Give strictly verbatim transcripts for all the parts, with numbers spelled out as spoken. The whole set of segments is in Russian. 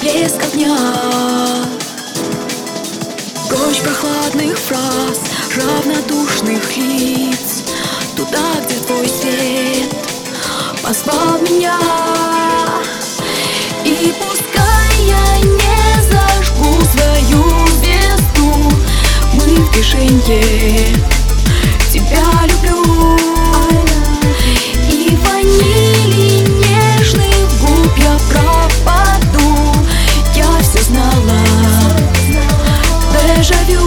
блеск огня. Прочь прохладных фраз, равнодушных лиц, туда, где твой свет позвал меня. И пускай я не зажгу свою звезду, мы в тишине, тебя люблю. И ванили нежных губ я пропаду, я все знала. Дежавю,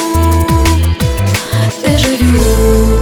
дежавю.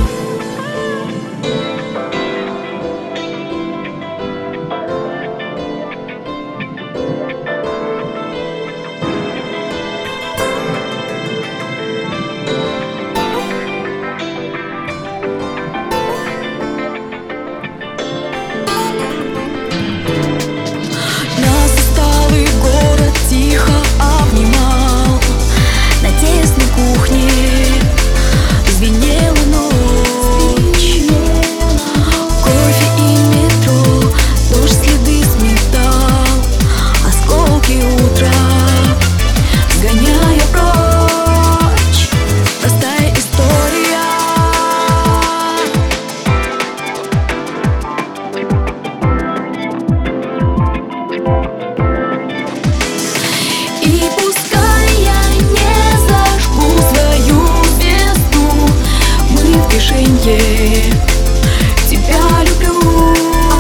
Тебя люблю.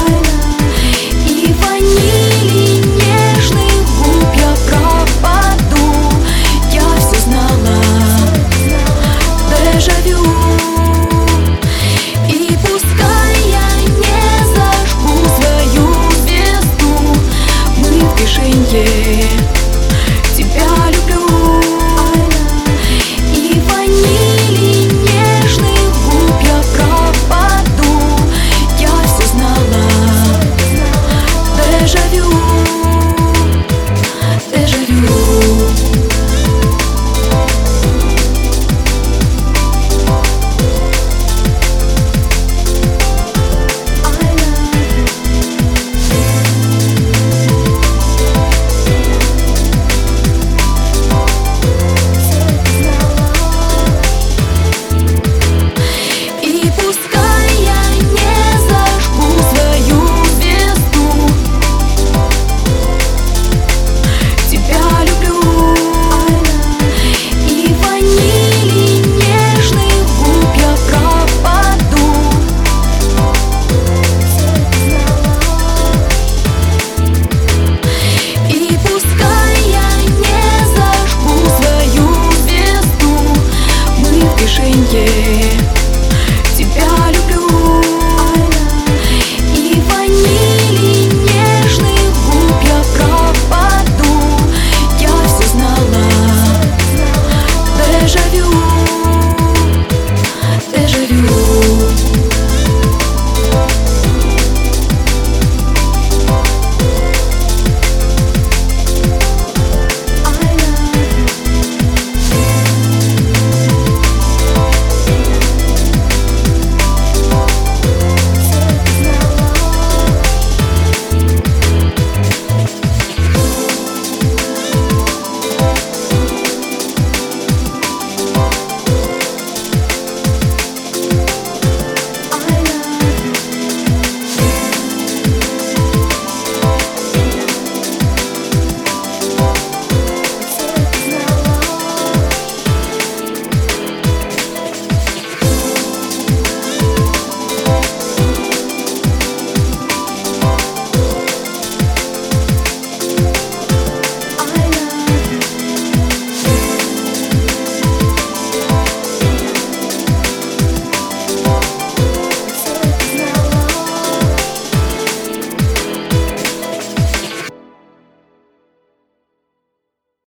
И ванили нежных губ я пропаду, я все знала. Дежавю. И пускай я не зажгу свою звезду, мы в тишине, тебя люблю.